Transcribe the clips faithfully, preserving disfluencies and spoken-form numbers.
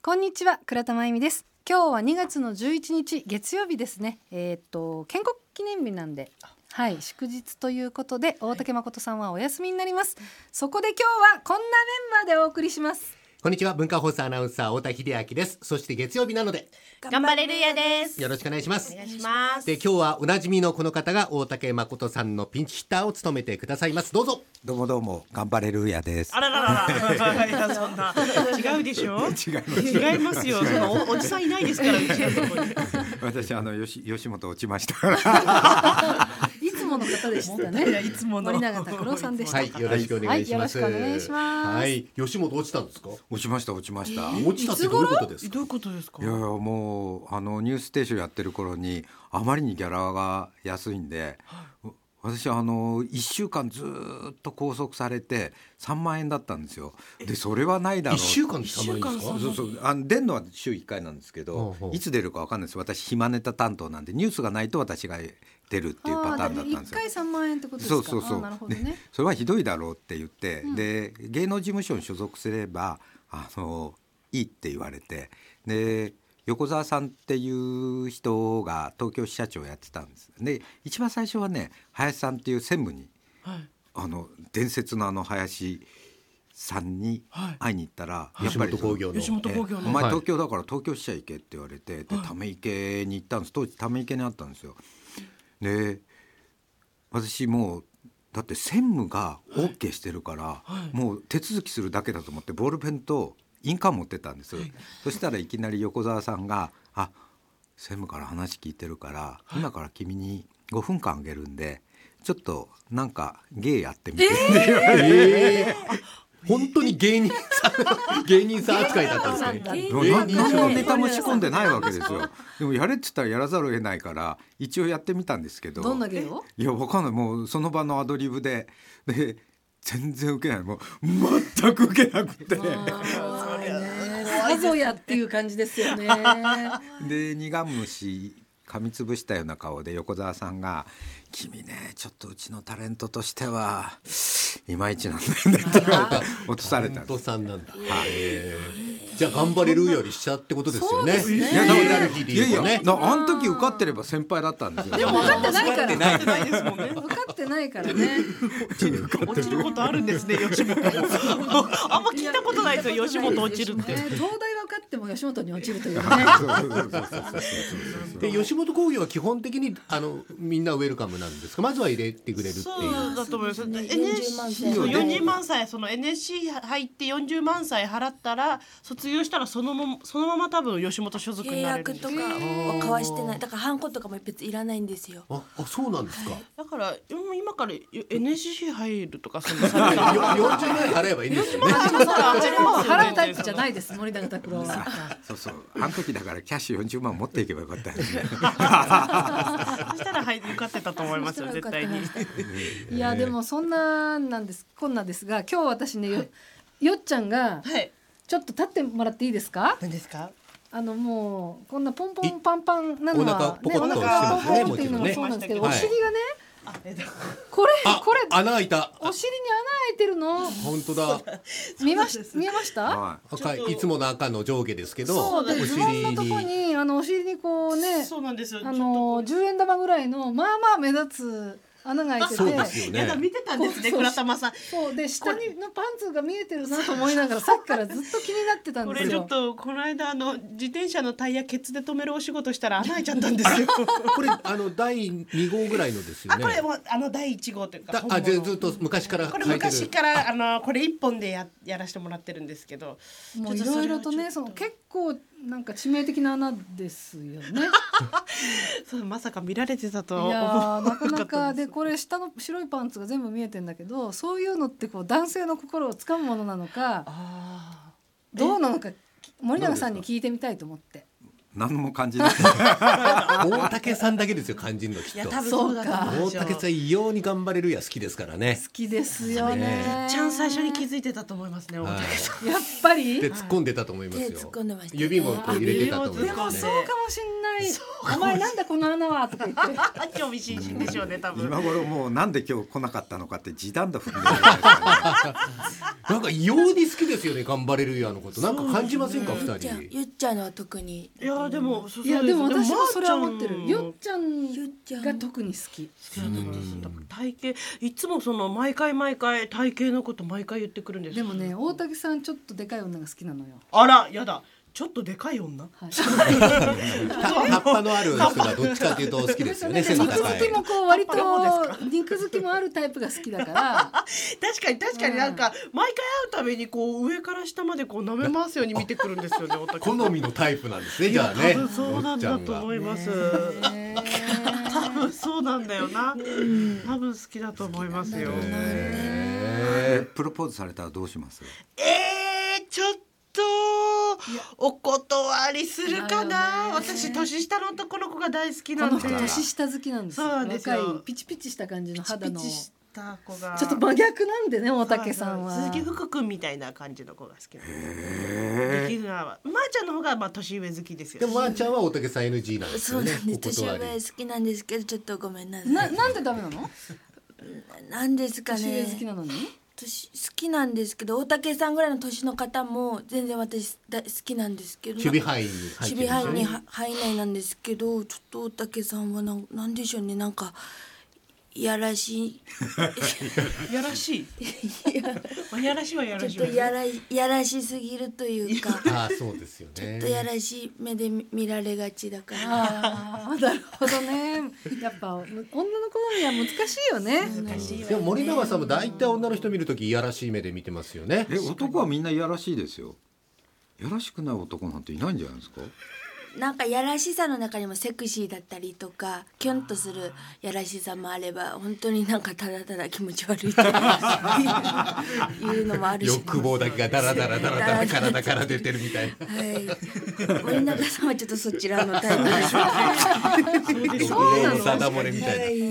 こんにちは、倉田真由美です。今日はにがつのじゅういちにち月曜日ですね。えー、っと建国記念日なんで、はい、祝日ということで大竹誠さんはお休みになります。そこで今日はこんなメンバーでお送りします。 こんにちは、文化放送アナウンサー太田秀明です。そして月曜日なので頑張れるやです。 よろしくお願いします。 お願いします。 で、今日はおなじみのこの方が大竹誠さんのピンチヒッターを務めてくださいます。どうぞ。 どうもどうも、頑張れるやです。 あららららいやそんな違うでしょ。 違います違いますよ。その お, おじさんいないですからうちのところに。 私あの吉吉本落ちましたからいつもの方でしたね。 いつもの森永拓郎さんでした。 はい、よろしくお願いします。 はい、よろしくお願いします。 はい、吉本落ちたんですか。 落ちました落ちました。 落ちたってどういうことですか。 どういうことですか。 いやいや、もうあのニュースステーションやってる頃にあまりにギャラが安いんで、はい、私はあのいっしゅうかんずっと拘束されてさんまんえんだったんですよ。でそれはないだろう。 いっしゅうかんでさんまん円ですか。 そうそう、あの出るのは週いっかいなんですけど、ほうほう、いつ出るか分かんないです。私暇ネタ担当なんでニュースがないと私が出るっていうパターンだったんですよ。 いっかいさんまんえんってことですか。 そうそうそう。 なるほどね。 それはひどいだろうって言って、 うん、 で芸能事務所に所属すればあのいいって言われて、で横澤さんっていう人が東京支社長をやってたんです。で一番最初はね、林さんっていう専務に、はい、あの伝説のあの林さんに会いに行ったら、 はい、やっぱり吉本興業の、 吉本興業の、 お前東京だから東京支社行けって言われて、はい、でため池に行ったんです。当時ため池にあったんですよ。で私もうだって専務が OK してるから、はいはい、もう手続きするだけだと思ってボールペンと印鑑持ってったんです、はい、そしたらいきなり横澤さんが、あ、専務から話聞いてるから、はい、今から君にごふんかんあげるんでちょっとなんか芸やってみて、 えーえー本当に芸人さん芸人さん扱いだったんですね。 何のネタも仕込んでないわけですよ。でもやれって言ったらやらざるを得ないから一応やってみたんですけど、 どんな芸を？ いやわかんない、もうその場のアドリブでで全然受けない、もう全く受けなくてさぞやっていう感じですよね。 で苦虫噛みつぶしたような顔で横澤さんが、君ねちょっとうちのタレントとしてはいまいちなんだよねって言われて落とされたんです。 タレントさんなんだ、はい、じゃあ頑張れるよりしちゃってことですよね。 そうですね。 いやいやいや、あの時受かってれば先輩だったんですよ。 でも分かってないから、 分かってないですもんね。 分かってないからね。 落ちることあるんですね、吉本。あんま聞いたことないですよ、吉本落ちるって。 東大は受かっても吉本に落ちるというね。 で吉本興業は基本的にあのみんなウェルカムなんですか。まずは入れてくれるっていう。 そうだと思います。エヌエイチシー よんじゅうまんさい、その エヌエスシー 入ってよんじゅうまんさい払ったら卒業したらそのままそのまま多分吉本所属になれるんです。 契約とかを交わしてない。だからハンコとかも別にいらないんですよ。 ああ、そうなんですか。 だから今から エヌエスシー 入るとかそのよんじゅうまんえん払えばいいんですよね。 払うタイプじゃないです、森永拓郎は。 そうそう、あの時だからキャッシュよんじゅうまん持っていけばよかったよね。そしたら、はい、受かってたと思いますよ、絶対に。 いやでもそんななんです、こんなですが、今日私ね、よ, よっちゃんが、はい、ちょっと立ってもらっていいですか。 何ですか。 あのもうこんなポンポンパンパンなのは、 お腹ポコッとしてますね、もちろんね。 そうなんですけど、 はい、 お尻がね、これこれ穴開いた。 お尻に穴開いてるの。 本当だ。 見まし見えました？ はい、いつもの赤の上下ですけど、 そうで、ズボンのとこにあのお尻にこうね、 そうなんですよ。 あのじゅうえん玉ぐらいのまあまあ目立つ穴が開いてて、 そうですよね。 やだ、見てたんですね、倉玉さん。 そうで、下にのパンツが見えてるなと思いながらさっきからずっと気になってたんですよ。 これちょっとこの間あの自転車のタイヤケツで止めるお仕事したら穴開いちゃったんですよ。 これあのだいに号ぐらいのですよね。 あ、これもあのだいいち号というか、 あ、ずっと昔からこれ昔からあのこれ一本で や, やらせてもらってるんですけど、 もういろいろとね、その結構なんか致命的な穴ですよね。 そうまさか見られてたとは。 いやなかなかで、これ下の白いパンツが全部見えてんだけど、そういうのってこう男性の心をつかむものなのか、あどうなのか森永さんに聞いてみたいと思って。 何も感じない。 大竹さんだけですよ、感じるのきっと。 いや多分そうだか。 大竹さん異様に頑張れるや好きですからね。 好きですよね。 ちゃん最初に気づいてたと思いますね、大竹さん。 やっぱりで突っ込んでたと思いますよ。 手突っ込んでましたね。 指もこう入れてたと思いますね。 でもそうかもしんなないお前なんだこの穴はとか言って興味津々でしょうね多分。 今頃もうなんで今日来なかったのかって時短だ踏んでるじゃないですかね。 なんか異様に好きですよね、ガンバレルイヤのこと。なんか感じませんか、二じゃあ人。 ゆっちゃんのは特に。 いやでもそういやでも私もそれはまー思ってる。よっちゃんが特に好き。 体型いつもその毎回毎回体型のこと毎回言ってくるんです。 でもね大竹さんちょっとでかい女が好きなのよ。 あらやだ。ちょっとでかい女。 はい葉っぱのある人がどっちかというと好きですよね。背の肉高い。 好きもこう割とそうですか肉好きもあるタイプが好きだから確かに確かになんか毎回会うたびにこう上から下までこう舐め回すように見てくるんですよね。おたけさん好みのタイプなんですね、じゃあね。 多分そうなんだと思います。 ね多分そうなんだよな。多分好きだと思いますよ。 えプロポーズされたらどうします？ えー、ちょっとお断りするかな。私年下の男の子が大好きこのなんで。 人年下好きなんですよ。 そうなんですよ若いピチピチした感じの肌のピチした子がちょっと真逆なんでね大竹さんは。 鈴木福君みたいな感じの子が好きなんで。できるのはまーちゃんの方がまあ年上好きですよ。 でもまーちゃんは大竹さん エヌジー なんですよね。 そうなんです。 お年断り上好きなんですけどちょっとごめんなさい。 ななんでダメなの？ なんですか年上ね。 好きなのに？ 年好きなんですけど大竹さんぐらいの年の方も全然私だ好きなんですけど。 守備範囲に入って守備るんですよね。 範囲には入んないなんですけどちょっと大竹さんはなんなんでしょうねなんかいやらしいやらしい。まあやらしいはやらしい。 ちょっとやらいやらしすぎるというかああそうですよね。 ちょっとやらしい目で見見られがちだからああなるほどね。やっぱ女の好みは難しいよね。 難しいわねでも森永さんも大体女の人見るときいやらしい目で見てますよね。 え男はみんないやらしいですよ。やらしくない男なんていないんじゃないですか？ なんかやらしさの中にもセクシーだったりとかキュンとするやらしさもあれば本当になんかただただ気持ち悪いというのもあるし欲望だけがダラダラダラダラ体から出てるみたいな。 はい森永さんはちょっとそちらのタイプです欲望の定漏れみたいな。 はい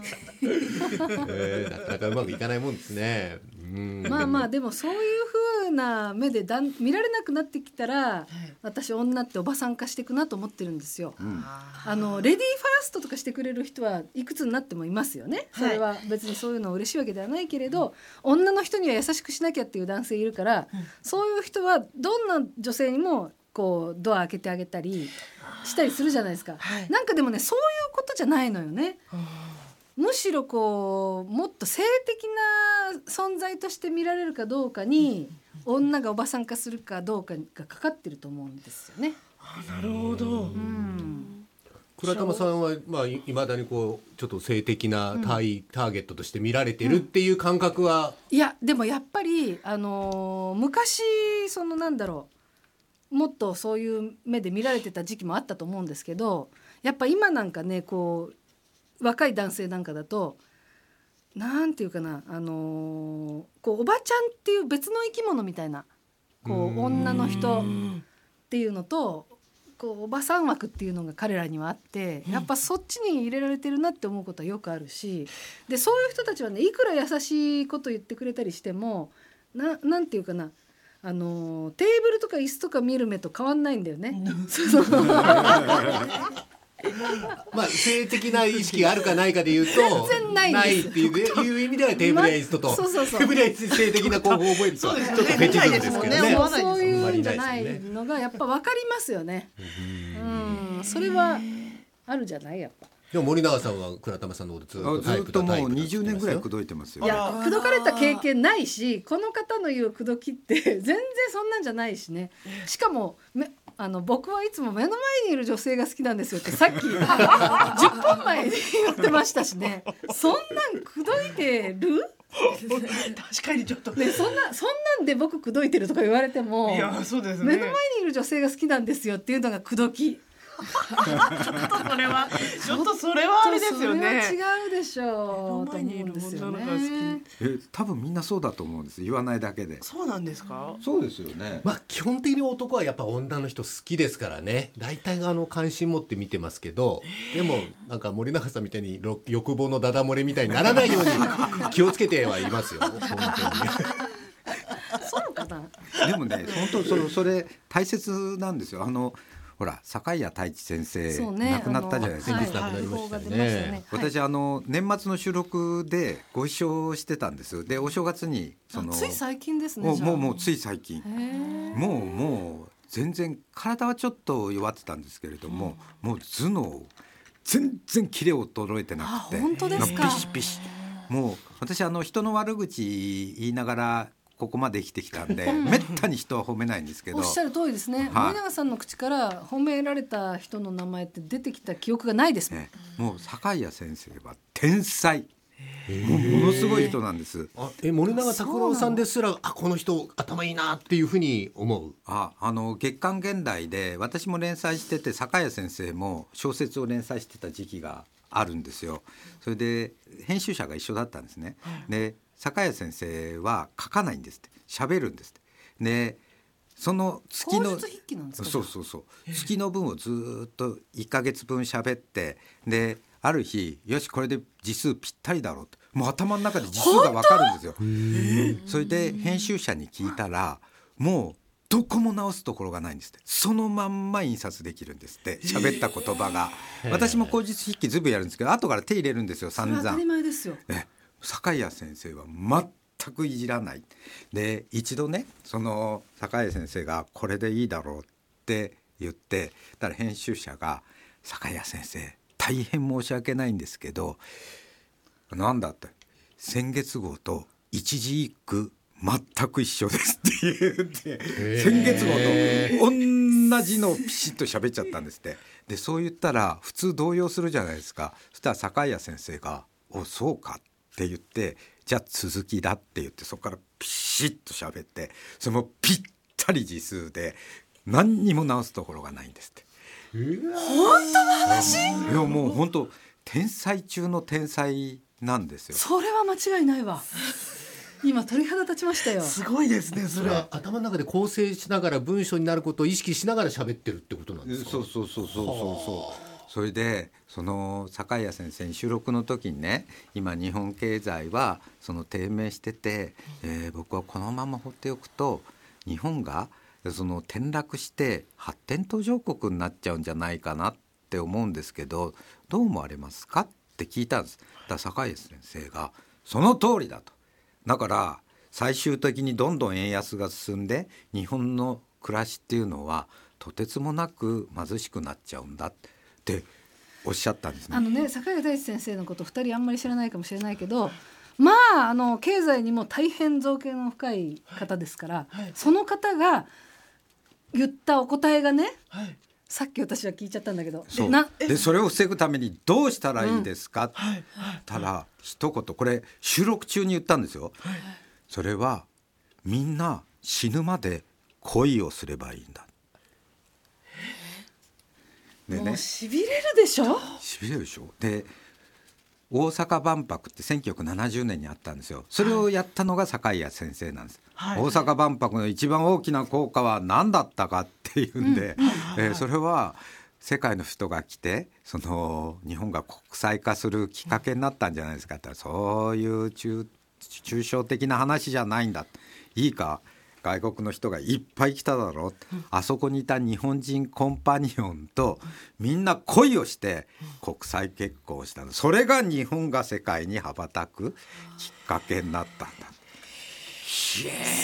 えーなかなかうまくいかないもんですね。うんまあまあでもそういう風な目でだん見られなくなってきたら、私女っておばさん化していくなと思ってるんですよ。あのレディーファーストとかしてくれる人はいくつになってもいますよね。それは別にそういうの嬉しいわけではないけれど、女の人には優しくしなきゃっていう男性いるから、そういう人はどんな女性にもこうドア開けてあげたりしたりするじゃないですか。なんかでもねそういうことじゃないのよね。むしろこうもっと性的な存在として見られるかどうかに女がおばさん化するかどうかがかかってると思うんですよね。 なるほど。 うん倉玉さんはまあいまだにこうちょっと性的なタイ、ターゲットとして見られてるっていう感覚は、 いやでもやっぱり、あのー昔そのなんだろうもっとそういう目で見られてた時期もあったと思うんですけど、やっぱ今なんかねこう若い男性なんかだとなんていうかな、あのーこうおばちゃんっていう別の生き物みたいなこう女の人っていうのとこうおばさん枠っていうのが彼らにはあって、やっぱそっちに入れられてるなって思うことはよくあるし、でそういう人たちはねいくら優しいこと言ってくれたりしても な, なんていうかな、あのーテーブルとか椅子とか見る目と変わんないんだよね。そうまあ性的な意識があるかないかで言うと全然ないんですっていういう意味ではテーブルや椅子と、 まそうそうそうテーブルや椅子性的な興奮を覚えるとちょっとフェチズムですけどね。 そうそういうんじゃないのがやっぱ分かりますよね。うん、それはあるじゃないやっぱ。 でも森永さんは倉玉さんのことずっとタイプずっとだタイプだもうにじゅうねんぐらい口説いてますよ。 いや口説かれた経験ないし、この方の言う口説きって全然そんなんじゃないしね。しかもめあの僕はいつも目の前にいる女性が好きなんですよってさっきじゅっぷんまえに言ってましたしね。そんなん口説いてる？ 確かにちょっとね、そんなそんなんで僕口説いてるとか言われても、 いやそうですね。 目の前にいる女性が好きなんですよっていうのが口説き。 ちょっとそれはちょっとそれはあれですよね。 それは違うでしょうと思うんですよ目の前にいる女のね。 え多分みんなそうだと思うんです。言わないだけで。 そうなんですか。 そうですよね。 まあ基本的に男はやっぱ女の人好きですからね。大体あの関心持って見てますけど、でもなんか森永さんみたいに欲望のダダ漏れみたいにならないように気をつけてはいますよ。本当に。 そうかな。 でもね本当それそれ大切なんですよ。あのほら坂井谷太一先生、 そうね、 亡くなったじゃないですか、 先日亡くなりましたよね。 私あの年末の収録でご一緒してたんです。でお正月にそのつい最近ですね。 もうもうもうつい最近へーもうもう全然体はちょっと弱ってたんですけれども、もう頭脳全然キレ衰えてなくて、 あ本当ですか。 ピシピシ、もう私あの人の悪口言いながらここまで生きてきたんでめったに人は褒めないんですけど、 おっしゃる通りですね、 はい森永さんの口から褒められた人の名前って出てきた記憶がないですもん、 ね、もう坂井谷先生は天才、もうものすごい人なんです。 あえ森永卓郎さんですらあこの人頭いいなっていうふうに思う。 ああの月刊現代で私も連載してて、坂井先生も小説を連載してた時期があるんですよ。それで編集者が一緒だったんですね、で坂井先生は書かないんですって、喋るんですって。でその月の口述筆記なんですか。 そうそうそう月の分をずっといっかげつぶん喋って、である日よしこれで字数ぴったりだろうってもう頭の中で字数が分かるんですよ。それで編集者に聞いたらもうどこも直すところがないんですって。そのまんま印刷できるんですって喋った言葉が。私も口述筆記ずいぶんやるんですけど後から手入れるんですよ散々。 それは当たり前ですよ。 え坂井谷先生は全くいじらない。で一度ねその坂井先生がこれでいいだろうって言って、だから編集者が坂井谷先生大変申し訳ないんですけどなんだって先月号と一字一句全く一緒ですって言って先月号と同じのをピシッと喋っちゃったんですって。でそう言ったら普通動揺するじゃないですか。そしたら坂井谷先生がおそうかって言って、じゃあ続きだって言ってそこからピシッと喋って、それもぴったり字数で何にも直すところがないんですって。 本当の話。 いやもう本当天才中の天才なんですよ。 それは間違いないわ。今鳥肌立ちましたよ。 すごいですねそれ。 それは頭の中で構成しながら文章になることを意識しながら喋ってるってことなんですか。 そうそうそうそうそうそうそれでその坂井谷先生に収録の時にね、今日本経済はその低迷してて、えー、僕はこのまま放っておくと日本がその転落して発展途上国になっちゃうんじゃないかなって思うんですけどどう思われますかって聞いたんです。だから坂井先生がその通りだと。だから最終的にどんどん円安が進んで日本の暮らしっていうのはとてつもなく貧しくなっちゃうんだっておっしゃったんですね。 あのね坂井太一先生のことふたりあんまり知らないかもしれないけど、まああの経済にも大変造形の深い方ですから、はい、その方が言ったお答えがね、はい、さっき私は聞いちゃったんだけど、 そうなでそれを防ぐためにどうしたらいいですか、うん、って言ったら一言これ収録中に言ったんですよ、はい、それはみんな死ぬまで恋をすればいいんだ。 でね、もうしびれるでしょ。 しびれるでしょ。で大阪万博ってせんきゅうひゃくななじゅうねんにあったんですよ。それをやったのが坂井谷先生なんです、はい、大阪万博の一番大きな効果は何だったかっていうんで、うんえー、それは世界の人が来てその日本が国際化するきっかけになったんじゃないですかって。そういう抽象的な話じゃないんだ。いいか外国の人がいっぱい来ただろう、うん、あそこにいた日本人コンパニオンとみんな恋をして国際結婚をしたの。それが日本が世界に羽ばたくきっかけになったんだ。 す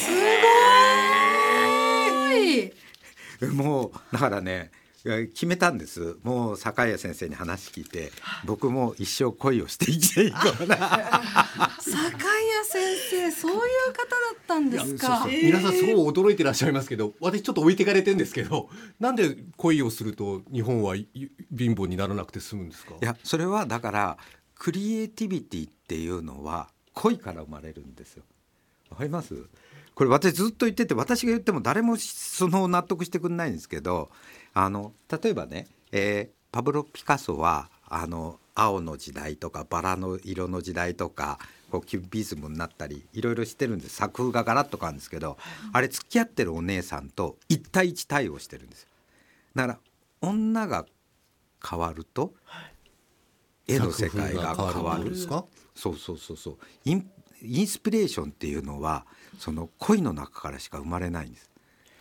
ごい。 もうだからね決めたんです。もう坂井谷先生に話聞いて僕も一生恋をして生きていこうな。 坂井谷先生そういう方だったんですか。 そうそう皆さんすごい驚いてらっしゃいますけど私ちょっと置いてかれてるんですけどなんで恋をすると日本は貧乏にならなくて済むんですか。 いやそれはだからクリエイティビティっていうのは恋から生まれるんですよ。わかります？これ私ずっと言ってて私が言っても誰もその納得してくれないんですけどあの例えばね、えー、パブロ・ピカソはあの青の時代とかバラの色の時代とかこうキュビズムになったりいろいろしてるんです。作風がガラッと変わるんですけどあれ付き合ってるお姉さんと一対一対応してるんですよ。だから女が変わると絵の世界が変わるんですか。そうそうそうそうイン、インスピレーションっていうのはその恋の中からしか生まれないんです。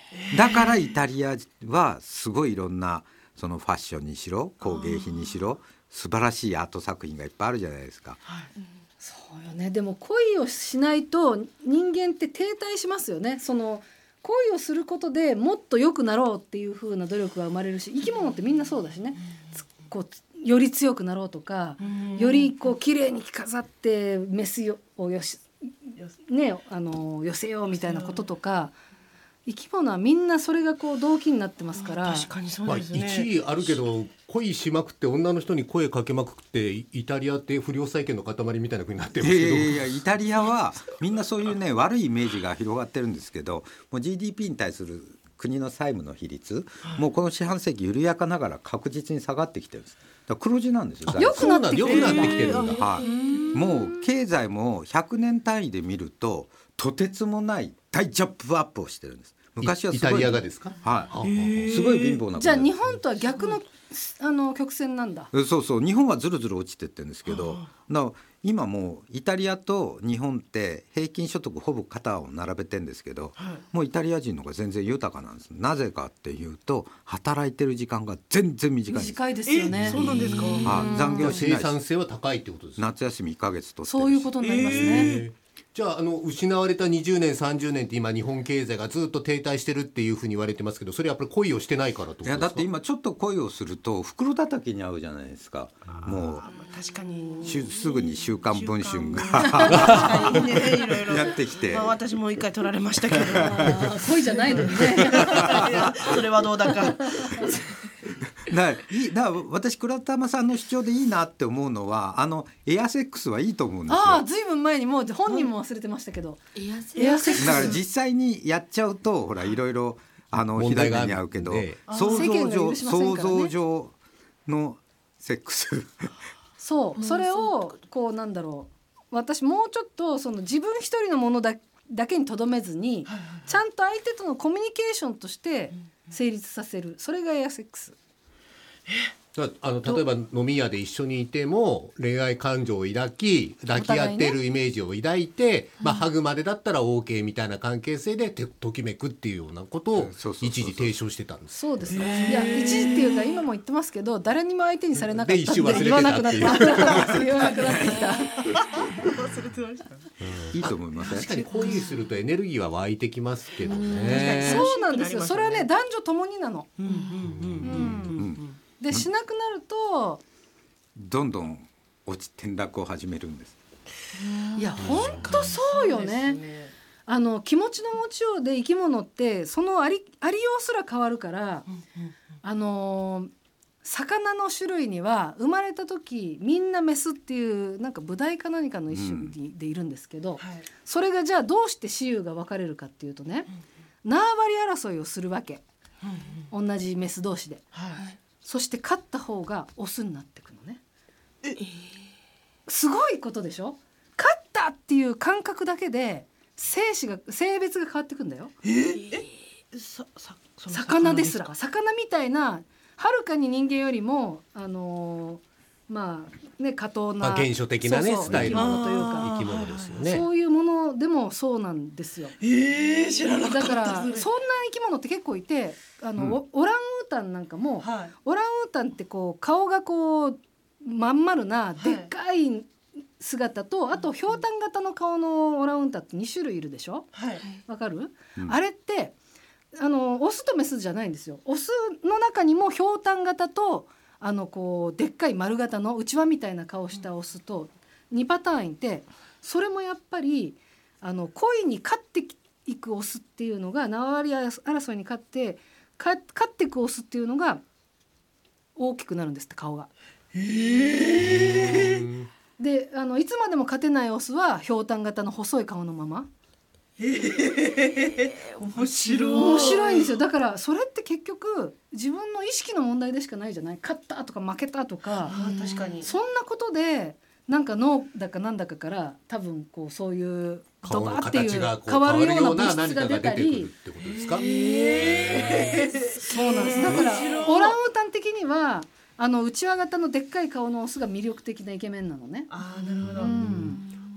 だからイタリアはすごいいろんなそのファッションにしろ工芸品にしろ素晴らしいアート作品がいっぱいあるじゃないですか。 そうよね。でも恋をしないと人間って停滞しますよね。その恋をすることでもっと良くなろうっていう風な努力が生まれるし、生き物ってみんなそうだしね、つこうより強くなろうとか、よりこう綺麗に着飾ってメスよをよし、ね、あの寄せようみたいなこととか、生き物はみんなそれがこう動機になってますから。 確かにそうまあ、 ですね。 一理あるけど恋しまくって女の人に声かけまくってイタリアって不良債権の塊みたいな風になってますけど、 いやいやいやイタリアはみんなそういうね悪いイメージが広がってるんですけど、もう ジーディーピー に対する国の債務の比率、もうこの四半世紀緩やかながら確実に下がってきてるんです。だから黒字なんですよ。 よくなってきてる。 よくなってきてるんだ。 はい、もう経済もひゃくねん単位で見るととてつもない大ジャンプアップをしてるんです。昔はすごいイタリアがですか。 はい、すごい貧乏な国。 じゃあ日本とは逆のあの曲線なんだ。 そうそう、日本はずるずる落ちてってるんですけど、だから今もうイタリアと日本って平均所得ほぼ肩を並べてるんですけど、はい、もうイタリア人の方が全然豊かなんです。なぜかっていうと働いてる時間が全然短いんです。 短いですよね。 そうなんですか。 はい、残業しないし生産性は高いってことです。 夏休みいっかげつとってるし。 そういうことになりますね。 えーじゃあ、あの失われたにじゅうねんさんじゅうねんって今日本経済がずっと停滞してるっていうふうに言われてますけど、それはやっぱり恋をしてないからってことですか。 いやだって今ちょっと恋をすると袋叩きに合うじゃないですか。もう確かにすぐに週刊文春がやってきて、 まあ、私も一回取られましたけど恋じゃないのにねそれはどうだかだからいいだから私倉玉さんの主張でいいなって思うのはあのエアセックスはいいと思うんですよ。 ああずいぶん前にもう本人も忘れてましたけど、 エアセエアセックスだから実際にやっちゃうとほらいろいろあのひどい目に遭うけど、想像世間が上許しません想からね像上のセックスそうそれをこうなんだろう、私もうちょっとその自分一人のものだだけにとどめずに、ちゃんと相手とのコミュニケーションとして成立させる、それがエアセックス。 あの例えば飲み屋で一緒にいても恋愛感情を抱き抱き合っているイメージを抱いて、まあ、ハグまでだったら OK みたいな関係性でてときめくっていうようなことを一時提唱してたんです。 そうですね。いや一時っていうか今も言ってますけど、誰にも相手にされなかったんでで一瞬忘れて言わなくなったっていうた言わなくなってきた忘れてましたいいと思いますね。 確かに恋するとエネルギーは湧いてきますけどね。 そうなんですよ。それはね男女ともになの。 うんうんうんうんでしなくなるとどんどん落ち転落を始めるんです。 いや本当そうよね。あの気持ちの持ちようで生き物ってそのありありようすら変わるから、あのー魚の種類には生まれた時みんなメスっていうなんかブダイか何かの一種でいるんですけど、 はい、 それがじゃあどうして雌雄が分かれるかっていうとね、縄張り争いをするわけ、同じメス同士で、 はい、 そして勝った方がオスになってくのね。すごいことでしょ。勝ったっていう感覚だけで性子が性別が変わってくんだよ。 ささその魚ですらか魚みたいなはるかに人間よりもあのー、まあね過当な、 まあ、原初的なねそうそうスタイル生き物というか生き物ですよね。 そういうものでもそうなんですよ。 えー、知らなかっただからそんなそ生き物って結構いて、あの、 うんオオランウータンなんかも、 はい、 オランウータンってこう顔がこうまん丸なでっかい姿と、はい、あとひょうたん型の顔のオランウータンってに種類いるでしょ。 はい、 わかる、 うん、 あれってあのオスとメスじゃないんですよ。オスの中にもひょうたん型とあのこうでっかい丸型のうちわみたいな顔したオスとにパターンいて、それもやっぱりあの恋に勝っていくオスっていうのが縄張り争いに勝ってか勝っていくオスっていうのが大きくなるんですって顔が。 えー、 であのいつまでも勝てないオスはひょうたん型の細い顔のまま。 えー、面白い面白いんですよ。だからそれって結局自分の意識の問題でしかないじゃない。勝ったとか負けたとか、 あ確かにそんなことでなんか脳だかなんだかから多分こうそういうド顔のバっていう形がこう変わるような物変わるような質が出た何かが出てくるっり、 てことですか。 えー、 そうなんです。だからオランウータン的にはあの内輪型のでっかい顔のオスが魅力的なイケメンなのね。 あーなるほど、 うん、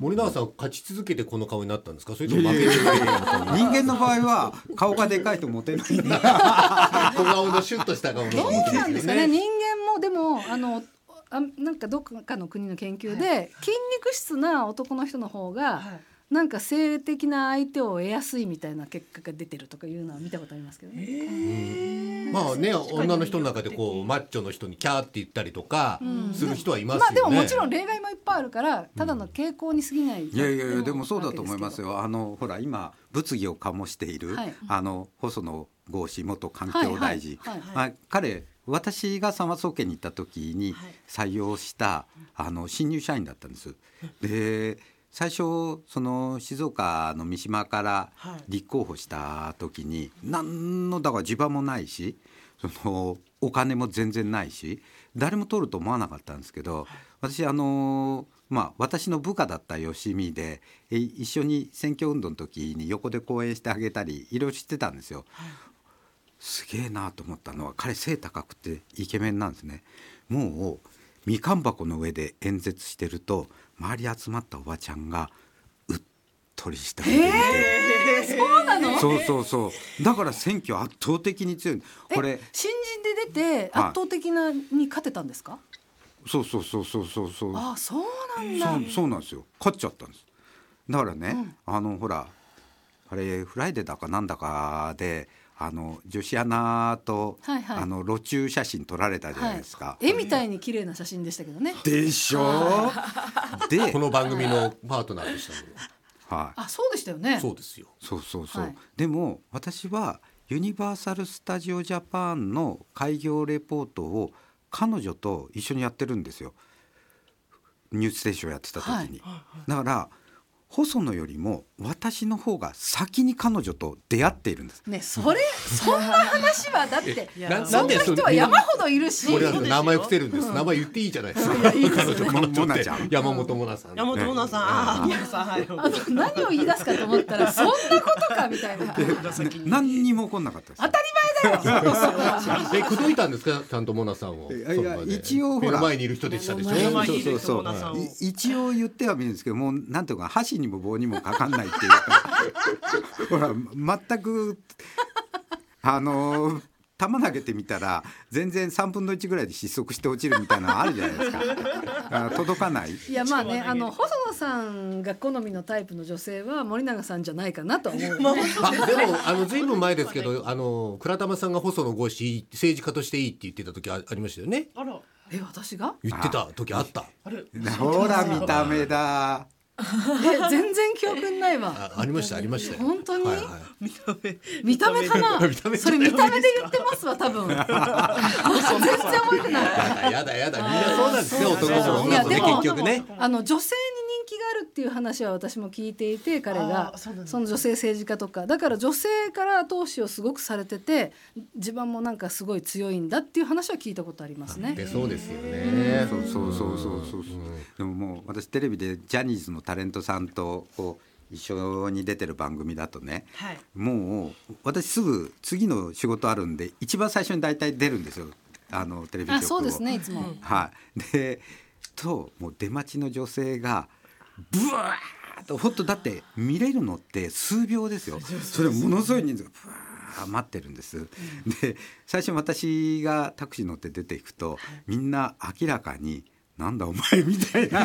森永さん勝ち続けてこの顔になったんですか、それとも負けて人間の場合は顔がでかいとモテないんだ小顔のシュッとした顔のどうなんですかね。人間もでもあのあなんかどっかの国の研究で、はい、筋肉質な男の人の方が、はい、なんか性的な相手を得やすいみたいな結果が出てるとかいうのは見たことありますけどね。 うん、まあね、女の人の中でこうマッチョの人にキャーって言ったりとかする人はいますよね。 まあでももちろん例外もいっぱいあるからただの傾向に過ぎない、うん、 いやいやいやでもそうだと思いますよ。あのほら今物議を醸している、はい、あの細野豪志元環境大臣、はいはいはいはい、彼私が三和総研に行った時に採用した、はい、あの新入社員だったんです。で最初その静岡の三島から立候補した時に、はい、何のだから地場もないしそのお金も全然ないし誰も取ると思わなかったんですけど、私あのまあ私の部下だった吉見でえ一緒に選挙運動の時に横で講演してあげたりいろいろしてたんですよ。はい、すげえなと思ったのは彼背高くてイケメンなんですね。もうみかん箱の上で演説してると周り集まったおばちゃんがうっとりした目で見て、 えー、そうなの？ そうそうそうだから選挙圧倒的に強い。これ新人で出て圧倒的なに勝てたんですか？ そうそうそうそうそうそう。 あ、そうなんだ。 そう、そうなんですよ。勝っちゃったんです。だからね、うん、あのほらあれフライデーだかなんだかであの女子アナと、はいはい、あの路中写真撮られたじゃないですか、 はい、絵みたいに綺麗な写真でしたけどね。 でしょでこの番組のパートナーでしたもん、はい、あ、そうでしたよね。 そうですよ。 そうそうそう、 はい、 でも私はユニバーサル・スタジオ・ジャパンの開業レポートを彼女と一緒にやってるんですよ。ニュースステーションやってた時に、はい、だから細野よりも私の方が先に彼女と出会っているんですね。それそんな話はだってそんな人は山ほどいるし、 俺だって名前伏せるんです、うん、名前言っていいじゃないですか。いやいいですね、彼女モナちゃん山本モナさん、 山本モナさん、ああの何を言い出すかと思ったらそんなことかみたいな何にも起こんなかったです。 当たり前だよえ、口説いたんですかちゃんとモナさんを。いやいや一応ほら目の前にいる人でしたでしょ。 そうそうそう、はい、一応言ってはみるんですけどもうなんていうか箸にも棒にもかかんないっていうかほら全くあのー球投げてみたら全然さんぶんのいちぐらいで失速して落ちるみたいなのあるじゃないですか届かない。 いやまあね、あの細野さんが好みのタイプの女性は森永さんじゃないかなと思う、ね、 あでもあのずいぶん前ですけどあの倉玉さんが細野豪志政治家としていいって言ってた時 あ, ありましたよね。 あら、 え、私が言ってた時あった。 あれほら見た目だえ、全然記憶ないわ。 あ, ありましたありましたよ。 本当に、はいはい、 見た目見た目かなそれ見た目で言ってますわ多分全然覚えてない。 やだやだやだみんなそうなんですよ男も女もね結局ね。 あの女性に人気があるっていう話は私も聞いていて彼が そ, その女性政治家とかだから女性から投資をすごくされてて自分もなんかすごい強いんだっていう話は聞いたことありますね。 でそうですよね。 そうそうそうそうそう、うん、でももう私テレビでジャニーズのタレントさんとこう一緒に出てる番組だとね、はい、もう私すぐ次の仕事あるんで一番最初に大体出るんですよあのテレビ局を。あ、 そうですねいつも、 はい、でともう出待ちの女性がブワーッと本当だって見れるのって数秒ですよ。それものすごい人数がブワーッ待ってるんです、うん、で最初私がタクシー乗って出ていくとみんな明らかになんだお前みたいな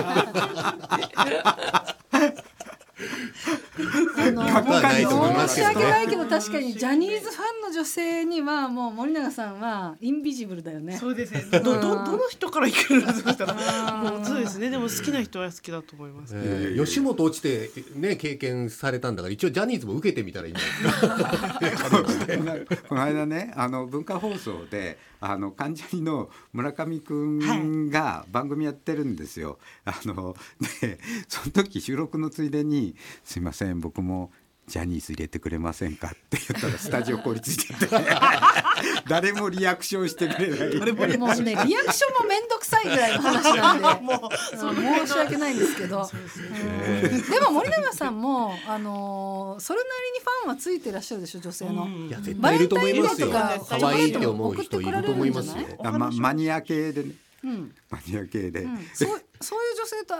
あの申し訳ないけど確かにジャニーズファンの女性にはもう森永さんはインビジブルだよね。 そうですね。ど, ど, どの人から行くのそしたらもうそうですね。でも好きな人は好きだと思います、 えー、吉本落ちて、ね、経験されたんだから一応ジャニーズも受けてみたらいいんじゃないですかこの間ねあの文化放送であの関ジャニの村上くんが番組やってるんですよ、はい、あのでその時収録のついでにすいません僕もジャニーズ入れてくれませんかって言ったらスタジオ凍りついちゃって誰もリアクションしてくれないもうねリアクションもめんどくさいぐらいの話なんでもう申し訳ないんですけどで, でも森永さんも、あのー、それなりにファンはついてらっしゃるでしょ女性の。 いや絶対いると思いますよ。可愛いって思う人いると思いますよ。 ま、マニア系でね、 うん、 マニア系で、 うん、そう, そういう女性と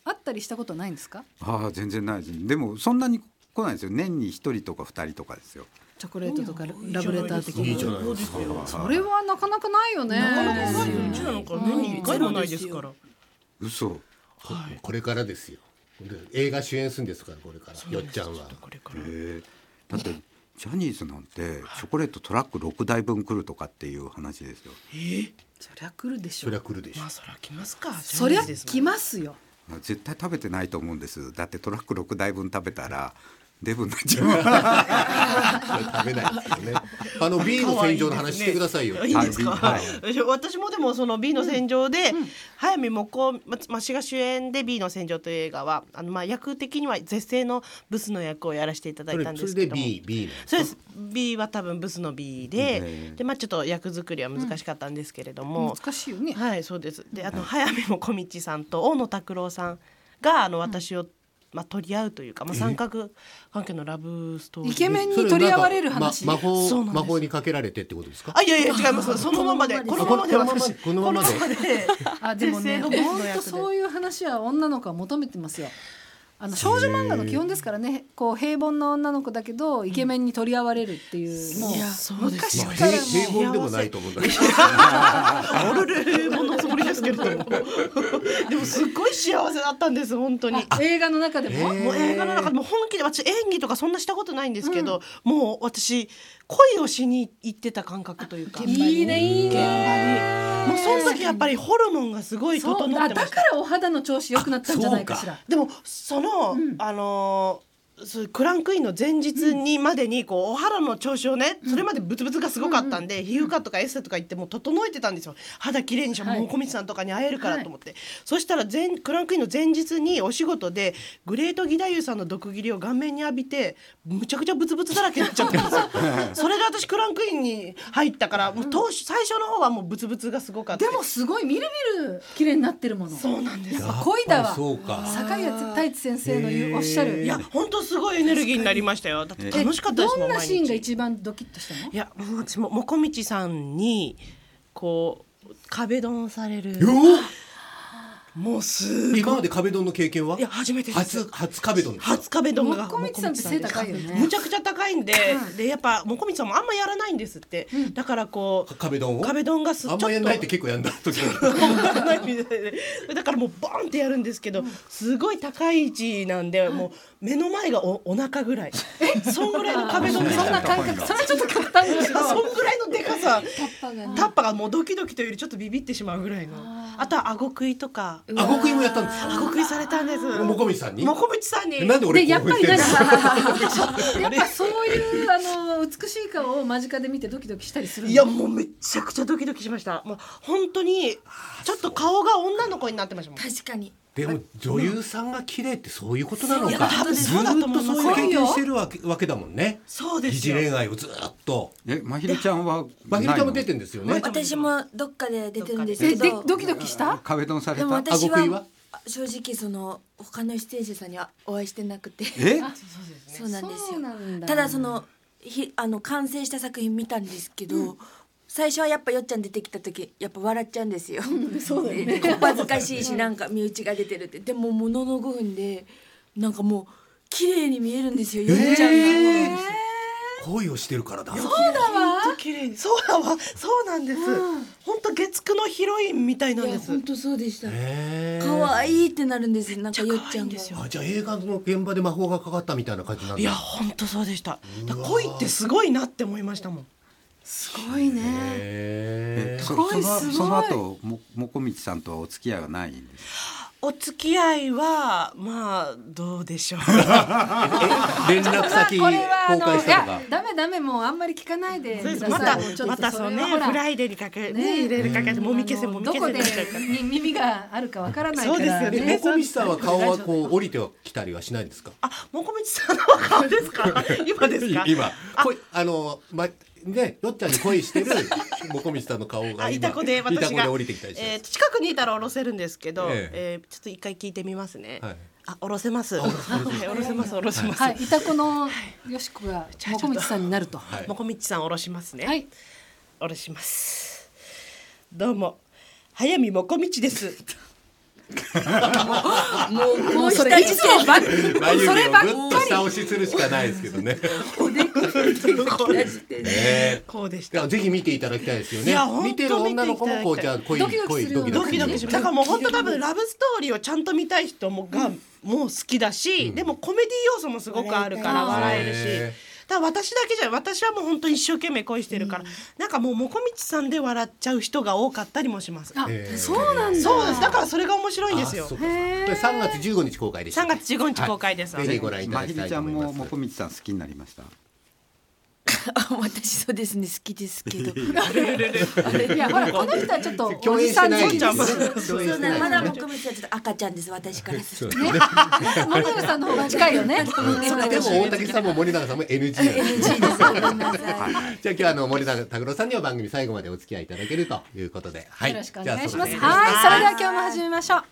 会ったりしたことないんですか？ ああ全然ないです。でもそんなに来ないですよ。年に一人とか二人とかですよ。 チョコレートとかラブレター的に。 いいじゃないですか。 それはなかなかないよね。 なかなかないよ。うちらなんか年にいっかいもないですから。 嘘。 ここれからですよ。で映画主演するんですからこれからよっちゃんは。 これからえー、だってジャニーズなんてチョコレートトラックろくだいぶん来るとかっていう話ですよ。 えー、 そりゃ来るでしょ。 そりゃ来るでしょまあ。そりゃ来ますか。 そりゃ来ますよ。 絶対食べてないと思うんです。だってトラックろくだいぶん食べたらデブになっちゃう。 食べないですよね。あの ビー の戦場の話してくださいよ。 いいですか、 はい、 私もでもその ビー の戦場で、うん、早見もこましが主演で ビー の戦場という映画はあのまあ役的には絶世のブスの役をやらせていただいたんですけども、 それで B、B そうです。 B は多分ブスの B で、でまあちょっと役作りは難しかったんですけれども、 うん、難しいよね。 はいそうです。であの早見もこみちさんと大野拓郎さんがあの私を、うんまあ、取り合うというか、まあ、三角関係のラブストーリー。 イケメンに取り合われる話。 ま、魔法魔法にかけられてってことですか？ あいやいや違います。そのままでこのままで私このままであでもね本当そういう話は女の子は求めてますよ。あの少女漫画の基本ですからね。こう平凡な女の子だけどイケメンに取り合われるっていう、うん、もう昔まあ、 からもう平凡でもないと思うんだけどある平凡のつもりですけれどもでもすっごい幸せだったんです本当に。 映画の中でももう映画の中でも本気で私演技とかそんなしたことないんですけど、うん、もう私恋をしに行ってた感覚というか。 いいねいいね。 もうその時やっぱりホルモンがすごい整ってました。 だからお肌の調子良くなったんじゃないかしら。 でもその、うん、あのーそうクランクインの前日にまでにこうお肌の調子をね、それまでブツブツがすごかったんで、うん、皮膚科とかエステとか行ってもう整えてたんですよ。肌きれいにしよう、はい、もこみちさんとかに会えるからと思って、はい、そしたら前クランクインの前日にお仕事でグレート義太夫さんの毒斬りを顔面に浴びてむちゃくちゃブツブツだらけになっちゃったんですよそれで私クランクインに入ったからもう当初最初の方はもうブツブツがすごかった。 でもすごいみるみる綺麗になってるもの。 そうなんです。 やっぱ恋だわ。 そうか。 坂井太一先生の言うおっしゃる。 いや本当すごいエネルギーになりましたよ。だって楽しかったですもん。 どんなシーンが一番ドキッとしたの？ いやもう私ももこみちさんにこう壁ドンされる。もうすごい。 今まで壁ドンの経験は？ いや初めてです。 初初壁ドンです。 初壁ドンが。 もこみちさんって背高いよね。 むちゃくちゃ高いんで、うん、でやっぱもこみちさんもあんまやらないんですって。うん、だからこう壁ドンを壁ドンがすあんまやんないって結構やんだ時だからもうボンってやるんですけど、すごい高い位置なんで、もう目の前が お, お腹ぐらい。えそんぐらいの壁ドンでそんな感覚。それちょっと極端ですよ。 そんぐらいのでかさ。 タッパが、ね、 タッパがもうドキドキというよりちょっとビビってしまうぐらいの。あとは顎食いとか。 顎食いもやったんですか？ 顎食いされたんです。 もこみちさんに？ もこみちさんに。 なんで俺でやっぱりなんかやっぱそういうあの美しい顔を間近で見てドキドキしたりするの？ いやもうめちゃくちゃドキドキしました。もう本当にちょっと顔が女の子になってましたもん。 確かに。 でも女優さんが綺麗ってそういうことなのか。 ずっとそういう経験してるわけ、わけだもんね。 そうですよ。 疑似恋愛をずっと。 え、まひるちゃんはまひるちゃんも出てるんですよね。 私もどっかで出てるんですけど。 ドキドキした？ 壁ドンされた。 でも私は正直その他の出演者さんにはお会いしてなくて。 え？ そうなんですよ。ただそのひあの完成した作品見たんですけど。うん、最初はやっぱよっちゃん出てきた時やっぱ笑っちゃうんですよ。そうだよね。お恥ずかしいしなんか身内が出てるって。でももののごふんでなんかもう綺麗に見えるんですよ。よっちゃんが。えー、 恋をしてるからだ。 そうだわ。 綺麗に。そうだわ。そうなんです。本当、うん、月9のヒロインみたいなんです。 本当そうでした。可愛いってなるんです。なんかよっちゃんが。 あ、じゃあ映画の現場で魔法がかかったみたいな感じなんだ。 いや本当そうでした。だ恋ってすごいなって思いましたもん。 すごいね。 えそ, そ, のその後ももこみちさんとはお付き合いはないんですか？ お付き合いはまあどうでしょう連絡先公開したとか。 ダメダメもうあんまり聞かないでください。 またまたそうねフライデーにかけね入れるかけてもみ消せもみ消せどこで耳があるかわからないから。 そうですよね。 もこみちさんは顔はこう降りてきたりはしないんですか？ あ、もこみちさんの顔ですか？今ですか？ 今あのまね、よっちゃんに恋してるもこみちさんの顔が今いたこで私がいたこで降りてきたりして、 えー、近くにいたら下ろせるんですけど、えええー、ちょっと一回聞いてみますね。 はい、 あ、下ろせます。下ろせます。下ろせます。 はい、いたこのよしこがもこみちさんになると。 もこみちさん下ろしますね。 はい、 下ろします。どうも早見もこみちです。 もうこうした事件ばっかり眉毛をぐっと下押しするしかないですけどね。 おでここ出してね。 ねこうでした。 いやぜひ見ていただきたいですよねいや本当見てる女の子もこうじゃあ恋ドキドキ恋するようなドキドキしだからもう本当多分ラブストーリーをちゃんと見たい人もがもう好きだし、でもコメディ要素もすごくあるから笑えるへし。だから私だけじゃ私はもう本当一生懸命恋してるから、なんかもうもこみちさんで笑っちゃう人が多かったりもします。 あへーそうなんだ。 そうですだからそれが面白いんですよあそうかこれさんがつじゅうごにち公開でしたさんがつじゅうごにち公開ですので、 ぜひご覧いたまだきたいひるちゃんと思いますももこみちさん好きになりました。 あ私そうですね好きですけど。 いやほらこの人はちょっと共演してないですよねそ共演してないうねまだもですねこみちはちょっと赤ちゃんです私からすると。 森永さんの方が近いよね。 でも大竹さんも森永さんも エヌジー なんですエヌジー ですごめんなさい。 じゃあ今日はあの森永卓郎さんには番組最後までお付き合いいただけるということで、はい、 よろしくお願いします。 じゃあそろそろはい、それでは今日も始めましょう。